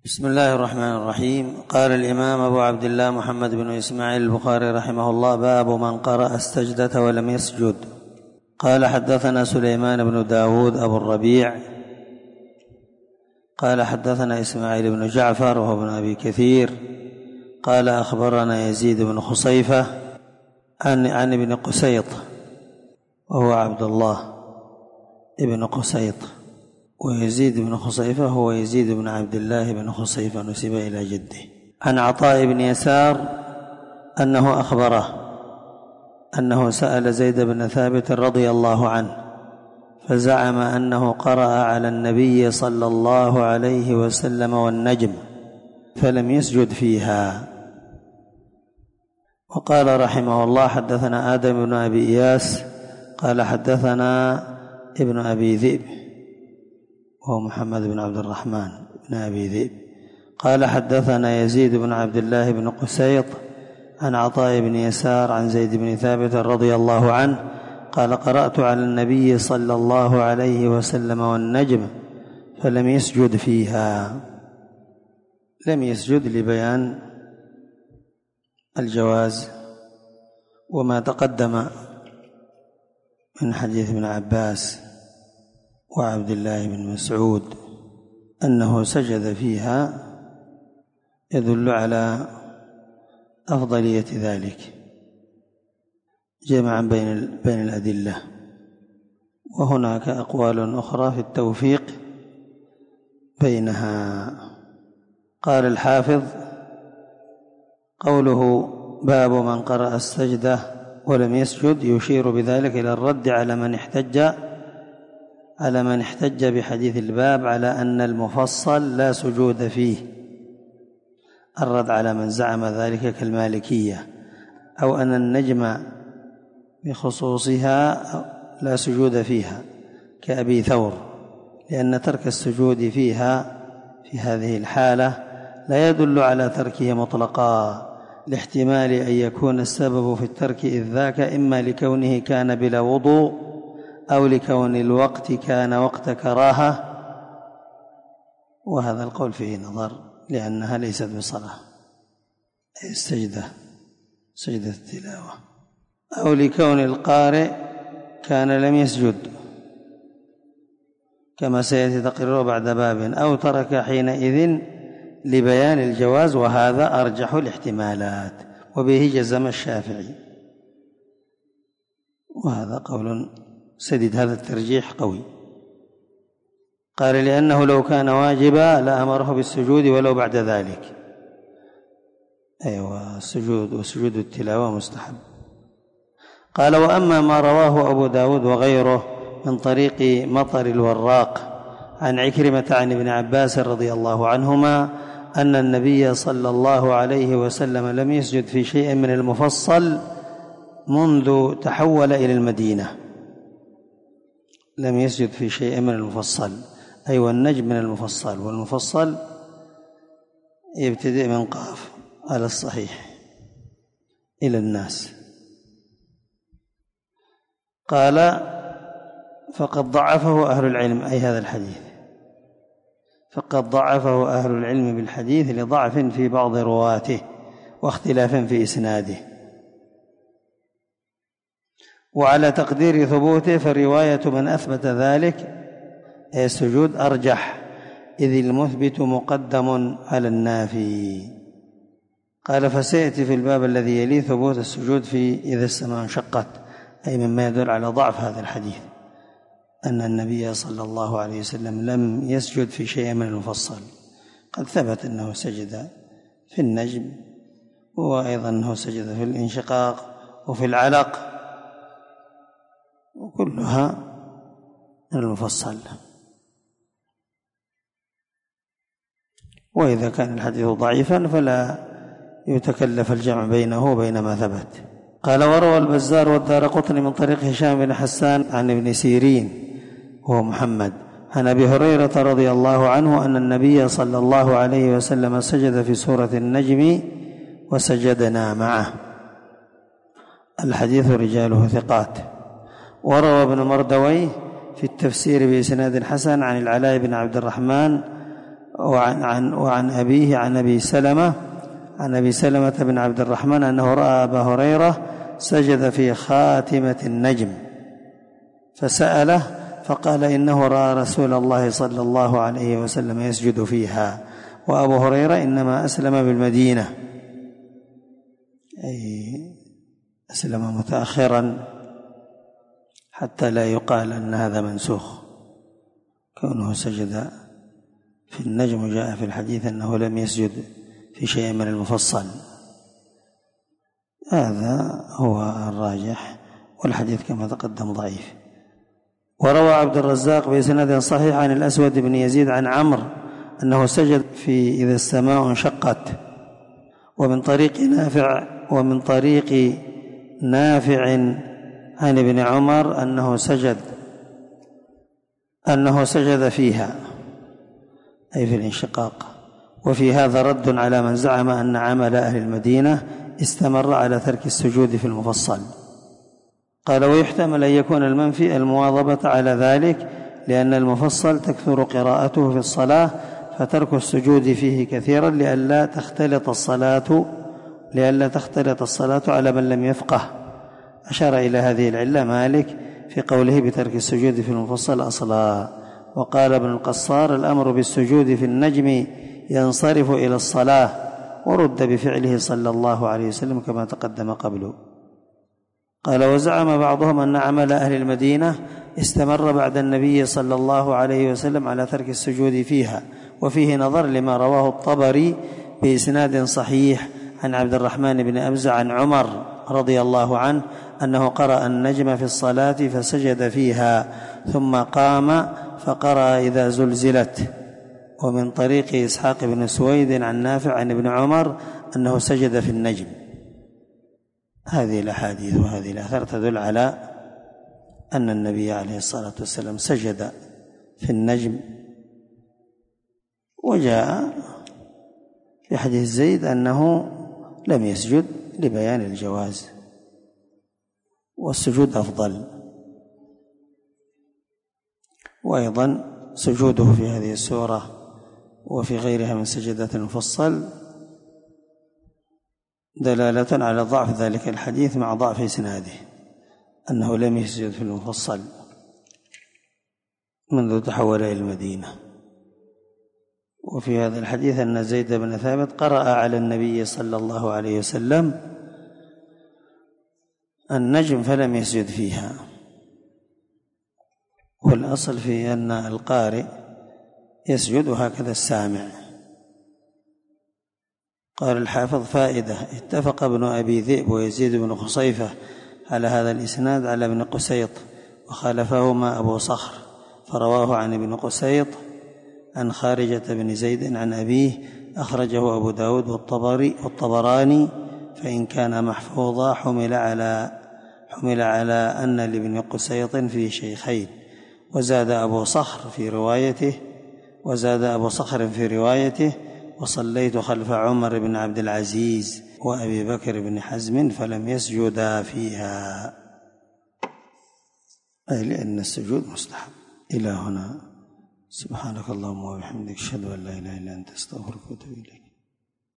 بسم الله الرحمن الرحيم. قال الإمام أبو عبد الله محمد بن إسماعيل البخاري رحمه الله: باب من قرأ السجدة ولم يسجد. قال: حدثنا سليمان بن داود أبو الربيع قال: حدثنا إسماعيل بن جعفر وهو ابن أبي كثير قال: أخبرنا يزيد بن خصيفة عن ابن قسيط وهو عبد الله ابن قسيط، ويزيد بن خصيفة هو يزيد بن عبد الله بن خصيفة نسب إلى جده، عن عطاء بن يسار أنه أخبره أنه سأل زيد بن ثابت رضي الله عنه فزعم أنه قرأ على النبي صلى الله عليه وسلم والنجم فلم يسجد فيها. وقال رحمه الله: حدثنا آدم بن أبي إياس قال: حدثنا ابن أبي ذئب وهو محمد بن عبد الرحمن بن أبي ذئب قال: حدثنا يزيد بن عبد الله بن قسيط عن عطاء بن يسار عن زيد بن ثابت رضي الله عنه قال: قرأت على النبي صلى الله عليه وسلم والنجم فلم يسجد فيها. لم يسجد لبيان الجواز، وما تقدم من حديث ابن عباس وعبد الله بن مسعود أنه سجد فيها يدل على أفضلية ذلك جمعا بين الأدلة. وهناك أقوال أخرى في التوفيق بينها. قال الحافظ: قوله باب من قرأ السجدة ولم يسجد يشير بذلك إلى الرد على من احتج بحديث الباب على أن المفصل لا سجود فيه، الرد على من زعم ذلك كالمالكية، أو أن النجم بخصوصها لا سجود فيها كأبي ثور، لأن ترك السجود فيها في هذه الحالة لا يدل على تركه مطلقا، لاحتمال أن يكون السبب في الترك إذ ذاك إما لكونه كان بلا وضوء أو لكون الوقت كان وقت كراهة، وهذا القول فيه نظر لأنها ليست بصلاة السجدة سجدة التلاوة، أو لكون القارئ كان لم يسجد كما سيأتي تقريره بعد باب، أو ترك حينئذ لبيان الجواز، وهذا أرجح الاحتمالات، وبه جزم الشافعي، وهذا قول سديد، هذا الترجيح قوي. قال: لأنه لو كان واجبا لأمره بالسجود ولو بعد ذلك. أيوة، السجود وسجود التلاوة مستحب. قال: وأما ما رواه أبو داود وغيره من طريق مطر الوراق عن عكرمة عن ابن عباس رضي الله عنهما أن النبي صلى الله عليه وسلم لم يسجد في شيء من المفصل منذ تحول إلى المدينة. لم يسجد في شيء من المفصل، أي والنجم من المفصل، والمفصل يبتدئ من قاف على الصحيح إلى الناس. قال: فقد ضعفه أهل العلم، أي هذا الحديث، فقد ضعفه أهل العلم بالحديث لضعف في بعض رواته واختلاف في إسناده. وعلى تقدير ثبوته فرواية من أثبت ذلك أي السجود أرجح، إذ المثبت مقدم على النافي. قال: فسيأتي في الباب الذي يليه ثبوت السجود في إذا السماء انشقت، أي مما يدل على ضعف هذا الحديث، أن النبي صلى الله عليه وسلم لم يسجد في شيء من المفصل. قد ثبت أنه سجد في النجم، وأيضا أنه سجد في الانشقاق وفي العلق، وكلها من المفصل. وإذا كان الحديث ضعيفا فلا يتكلف الجمع بينه وبين ما ثبت. قال: وروى البزار والدارقطني من طريق هشام بن حسان عن ابن سيرين وهو محمد عن أبي هريرة رضي الله عنه أن النبي صلى الله عليه وسلم سجد في سورة النجم وسجدنا معه. الحديث رجاله ثقات. وروى ابن مردويه في التفسير بإسناد حسن عن العلاء بن عبد الرحمن وعن أبيه عن أبي سلمة بن عبد الرحمن أنه رأى أبا هريرة سجد في خاتمة النجم فسأله فقال إنه رأى رسول الله صلى الله عليه وسلم يسجد فيها، وأبو هريرة إنما أسلم بالمدينة، أي أسلم متأخرا حتى لا يقال أن هذا منسوخ كونه سجد في النجم. جاء في الحديث أنه لم يسجد في شيء من المفصل، هذا هو الراجح، والحديث كما تقدم ضعيف. وروى عبد الرزاق بإسناد صحيح عن الأسود بن يزيد عن عمرو أنه سجد في إذا السماء انشقت، ومن طريق نافع عن ابن عمر أنه سجد فيها أي في الانشقاق. وفي هذا رد على من زعم أن عمل أهل المدينة استمر على ترك السجود في المفصل. قال ويحتمل أن يكون المنفي المواظبة على ذلك، لأن المفصل تكثر قراءته في الصلاة فترك السجود فيه كثيرا لئلا تختلط الصلاة على من لم يفقه. أشار إلى هذه العلة مالك في قوله بترك السجود في المفصل أصلا. وقال ابن القصار الأمر بالسجود في النجم ينصرف إلى الصلاة، ورد بفعله صلى الله عليه وسلم كما تقدم قبله. قال وزعم بعضهم أن عمل أهل المدينة استمر بعد النبي صلى الله عليه وسلم على ترك السجود فيها، وفيه نظر لما رواه الطبري بإسناد صحيح عن عبد الرحمن بن أبزة عن عمر رضي الله عنه أنه قرأ النجم في الصلاة فسجد فيها ثم قام فقرأ إذا زلزلت. ومن طريق إسحاق بن سويد عن نافع عن ابن عمر أنه سجد في النجم. هذه الأحاديث وهذه الآثار تدل على أن النبي عليه الصلاة والسلام سجد في النجم. وجاء في حديث زيد أنه لم يسجد لبيان الجواز، والسجود أفضل. وأيضا سجوده في هذه السورة وفي غيرها من سجدات المفصل دلالة على ضعف ذلك الحديث مع ضعف إسناده، أنه لم يسجد في المفصل منذ تحول إلى المدينة. وفي هذا الحديث أن زيد بن ثابت قرأ على النبي صلى الله عليه وسلم النجم فلم يسجد فيها. والأصل في أن القارئ يسجد هكذا السامع. قال الحافظ فائدة: اتفق ابن أبي ذئب ويزيد بن خصيفة على هذا الإسناد على ابن قسيط، وخالفهما أبو صخر فرواه عن ابن قسيط عن خارجة بن زيد عن أبيه، أخرجه أبو داود والطبراني، فإن كان محفوظا حمل على أن لابن قسيط في شيخين. وزاد أبو صخر في روايته وصليت خلف عمر بن عبد العزيز وأبي بكر بن حزم فلم يسجدا فيها، أي لأن السجود مستحب. إلى هنا، سبحانك اللهم وبحمدك، أشهد أن لا إله إلا أنت، أستغفرك وأتوب إليك.